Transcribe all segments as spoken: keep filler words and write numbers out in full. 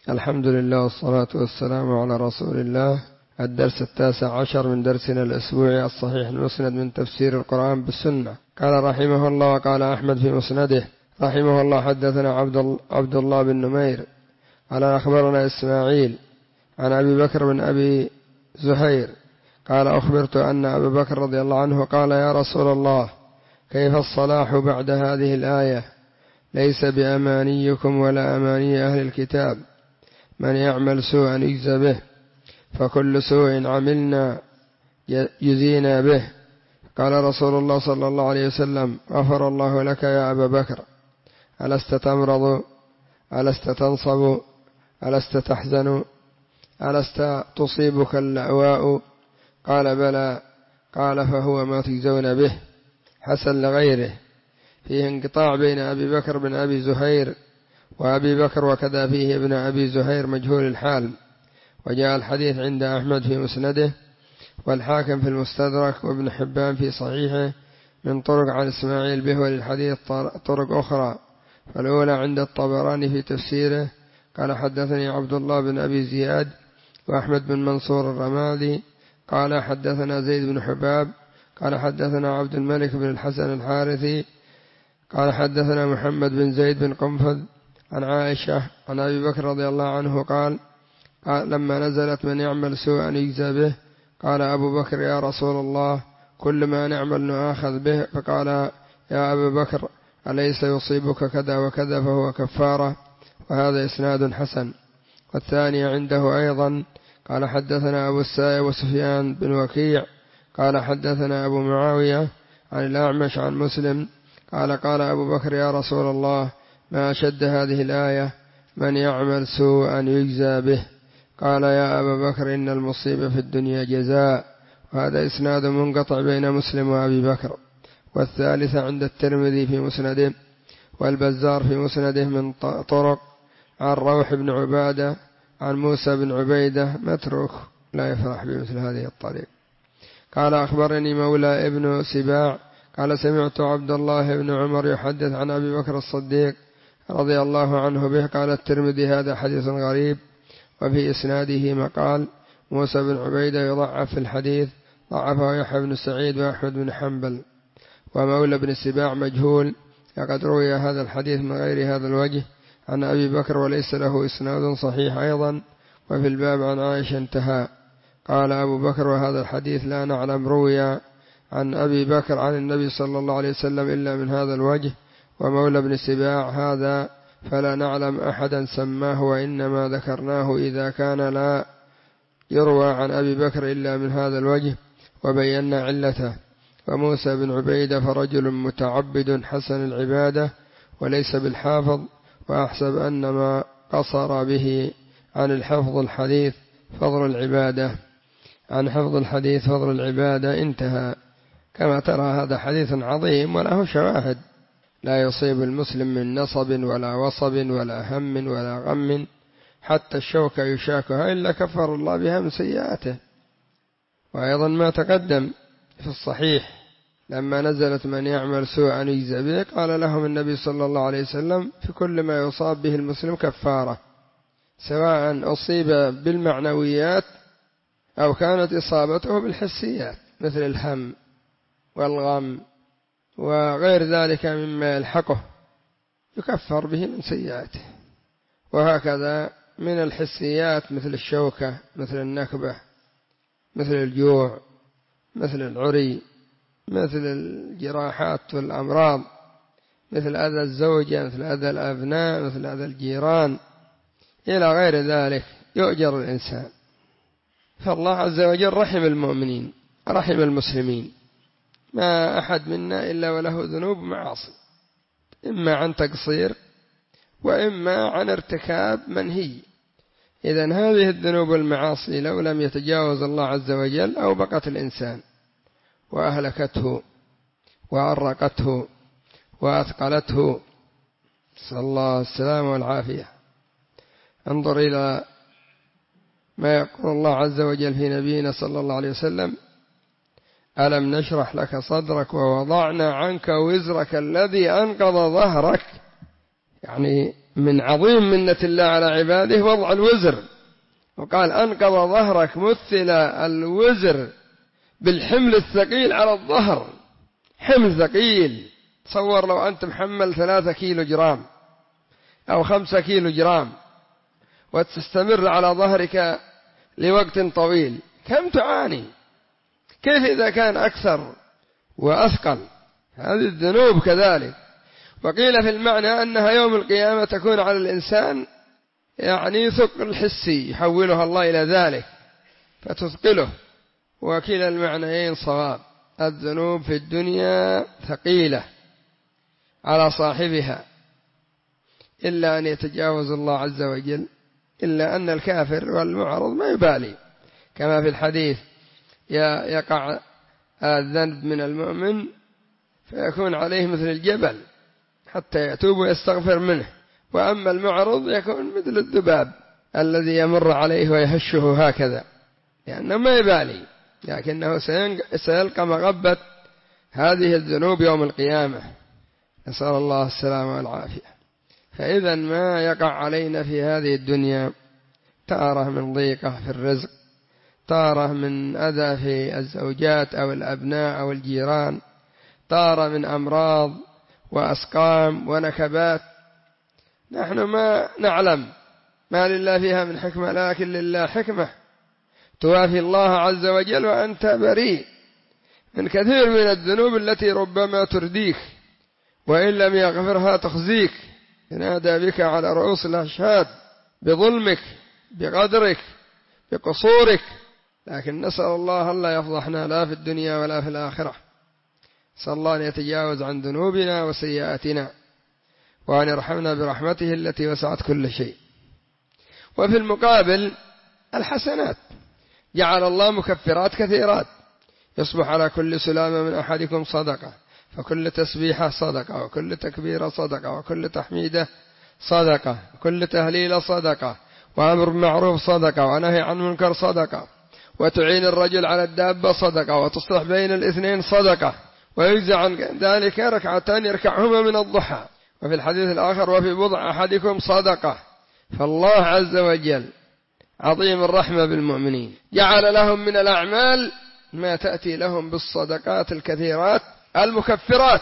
الحمد لله والصلاة والسلام على رسول الله. الدرس التاسع عشر من درسنا الأسبوعي الصحيح المسند من تفسير القرآن بالسنة. قال رحمه الله وقال أحمد في مسنده رحمه الله حدثنا عبد الله بن نمير قال أخبرنا إسماعيل عن أبي بكر بن أبي زهير قال أخبرت أن أبا بكر رضي الله عنه قال يا رسول الله كيف الصلاح بعد هذه الآية ليس بأمانيكم ولا أماني أهل الكتاب من يعمل سوءا يجزى به فكل سوء عملنا يزينا به. قال رسول الله صلى الله عليه وسلم غفر الله لك يا أبا بكر ألست تمرض ألست تنصب ألست تحزن ألست تصيبك اللأواء قال بلى قال فهو ما تجزون به. حسن لغيره فيه انقطاع بين أبي بكر بن أبي زهير وأبي بكر وكذا فيه ابن أبي زهير مجهول الحال. وجاء الحديث عند أحمد في مسنده والحاكم في المستدرك وابن حبان في صحيحه من طرق عن إسماعيل به وللحديث طرق أخرى. فالأولى عند الطبراني في تفسيره قال حدثني عبد الله بن أبي زياد وأحمد بن منصور الرمادي قال حدثنا زيد بن حباب قال حدثنا عبد الملك بن الحسن الحارثي قال حدثنا محمد بن زيد بن قنفذ عن عائشة عن أبي بكر رضي الله عنه قال, قال لما نزلت من يعمل سوءا يجزى به قال أبو بكر يا رسول الله كل ما نعمل نؤاخذ به. فقال يا أبا بكر أليس يصيبك كذا وكذا فهو كفارة. وهذا إسناد حسن. والثاني عنده أيضا قال حدثنا أبو السائب وسفيان بن وكيع قال حدثنا أبو معاوية عن الأعمش عن مسلم قال قال أبو بكر يا رسول الله ما أشد هذه الآية من يعمل سوءا يجزى به. قال يا أبا بكر إن المصيبة في الدنيا جزاء. وهذا إسناد منقطع بين مسلم وأبي بكر. والثالث عند الترمذي في مسنده والبزار في مسنده من طرق عن روح بن عبادة عن موسى بن عبيدة متروك لا يفرح بمثل هذه الطريق. قال أخبرني مولى ابن سباع قال سمعت عبد الله بن عمر يحدث عن أبي بكر الصديق رضي الله عنه به. قال الترمذي هذا حديث غريب وفي إسناده مقال موسى بن عبيدة يضعف في الحديث ضعفه يحيى بن سعيد وأحمد بن حنبل. ومولى بن سباع مجهول لقد روي هذا الحديث من غير هذا الوجه عن أبي بكر وليس له إسناد صحيح أيضا. وفي الباب عن عائشة انتهى. قال أبو بكر وهذا الحديث لا نعلم روي عن أبي بكر عن النبي صلى الله عليه وسلم إلا من هذا الوجه. ومولى بن سباع هذا فلا نعلم أحدا سماه وإنما ذكرناه إذا كان لا يروى عن أبي بكر إلا من هذا الوجه وبينا علته. وموسى بن عبيدة فرجل متعبد حسن العبادة وليس بالحافظ. وأحسب أن ما قصر به عن الحفظ الحديث فضل العبادة عن حفظ الحديث فضل العبادة انتهى. كما ترى هذا حديث عظيم وله شواهد لا يصيب المسلم من نصب ولا وصب ولا هم ولا غم حتى الشوكة يشاكها إلا كفر الله بها من سيئاته. وأيضا ما تقدم في الصحيح لما نزلت من يعمل سوءا يجزى به قال لهم النبي صلى الله عليه وسلم في كل ما يصاب به المسلم كفارة سواء أصيب بالمعنويات أو كانت إصابته بالحسيات مثل الهم والغم وغير ذلك مما يلحقه يكفر به من سيئاته. وهكذا من الحسيات مثل الشوكة مثل النكبة مثل الجوع مثل العري مثل الجراحات والأمراض مثل أذى الزوجة مثل أذى الأبناء مثل أذى الجيران إلى غير ذلك يؤجر الإنسان. فالله عز وجل رحم المؤمنين رحم المسلمين. ما أحد منا إلا وله ذنوب معاصي إما عن تقصير وإما عن ارتكاب منهي. إذن هذه الذنوب والمعاصي لو لم يتجاوز الله عز وجل أوبقت الإنسان وأهلكته وأرقته وأثقلته نسأل الله السلامة والعافية. انظر إلى ما يقول الله عز وجل في نبينا صلى الله عليه وسلم ألم نشرح لك صدرك ووضعنا عنك وزرك الذي أنقض ظهرك. يعني من عظيم منة الله على عباده وضع الوزر، وقال أنقض ظهرك، مثل الوزر بالحمل الثقيل على الظهر، حمل ثقيل. تصور لو أنت محمل ثلاثة كيلو جرام أو خمسة كيلو جرام وتستمر على ظهرك لوقت طويل، كم تعاني؟ كيف إذا كان أكثر وأثقل؟ هذه الذنوب كذلك. وقيل في المعنى أنها يوم القيامة تكون على الإنسان يعني ثقل حسي يحولها الله إلى ذلك فتثقله، وكلا المعنيين صواب. الذنوب في الدنيا ثقيلة على صاحبها إلا أن يتجاوز الله عز وجل، إلا أن الكافر والمعرض ما يبالي، كما في الحديث يقع الذنب من المؤمن فيكون عليه مثل الجبل حتى يتوب ويستغفر منه، وأما المعرض يكون مثل الذباب الذي يمر عليه ويهشه هكذا، لأنه ما يبالي، لكنه سيلقى مغبة هذه الذنوب يوم القيامة، نسأل الله السلامة والعافية. فإذا ما يقع علينا في هذه الدنيا تارة من ضيقة في الرزق، تارة من أذى في الزوجات أو الأبناء أو الجيران، تارة من أمراض وأسقام ونكبات نحن ما نعلم ما لله فيها من حكمة، لكن لله حكمة توافي الله عز وجل وأنت بريء من كثير من الذنوب التي ربما ترديك، وإن لم يغفرها تخزيك، ينادى بك على رؤوس الأشهاد بظلمك بقدرك بقصورك. لكن نسأل الله ألا يفضحنا لا في الدنيا ولا في الآخرة. نسأل الله أن يتجاوز عن ذنوبنا وسيئاتنا وأن يرحمنا برحمته التي وسعت كل شيء. وفي المقابل الحسنات جعل الله مكفرات كثيرات، يصبح على كل سلامة من أحدكم صدقة، فكل تسبيحة صدقة، وكل تكبيرة صدقة، وكل تحميدة صدقة، وكل تهليل صدقة، وأمر بالمعروف صدقة، ونهي عن منكر صدقة، وتعين الرجل على الدابة صدقة، وتصلح بين الاثنين صدقة، ويجزى عن ذلك ركعتان يركعهما من الضحى. وفي الحديث الآخر وفي بضع أحدكم صدقة. فالله عز وجل عظيم الرحمة بالمؤمنين، جعل لهم من الأعمال ما تأتي لهم بالصدقات الكثيرات المكفرات،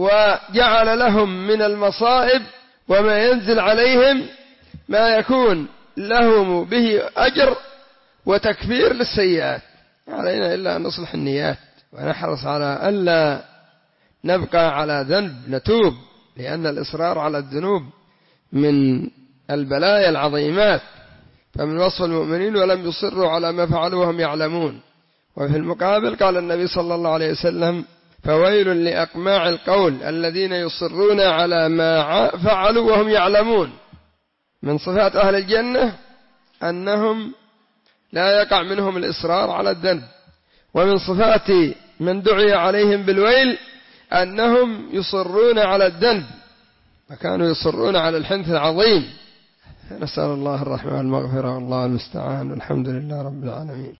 وجعل لهم من المصائب وما ينزل عليهم ما يكون لهم به أجر وتكفير للسيئات. علينا إلا أن نصلح النيات ونحرص على ألا نبقى على ذنب، نتوب، لأن الإصرار على الذنوب من البلايا العظيمات. فمن وصف المؤمنين ولم يصروا على ما فعلوا وهم يعلمون. وفي المقابل قال النبي صلى الله عليه وسلم فويل لأقماع القول الذين يصرون على ما فعلوا وهم يعلمون. من صفات أهل الجنة أنهم لا يقع منهم الإصرار على الذنب، ومن صفات من دعي عليهم بالويل أنهم يصرون على الذنب، فكانوا يصرون على الحنث العظيم. نسأل الله الرحمة والمغفرة والله المستعان، والحمد لله رب العالمين.